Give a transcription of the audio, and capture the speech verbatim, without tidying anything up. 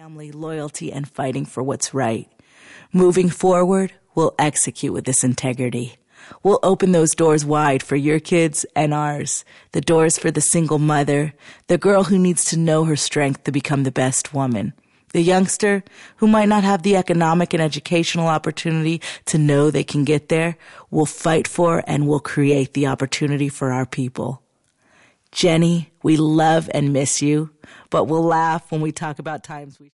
family, loyalty, and fighting for what's right. Moving forward, we'll execute with this integrity. We'll open those doors wide for your kids and ours. The doors for the single mother, the girl who needs to know her strength to become the best woman. The youngster who might not have the economic and educational opportunity to know they can get there, will fight for and will create the opportunity for our people. Jenny, we love and miss you, but we'll laugh when we talk about times we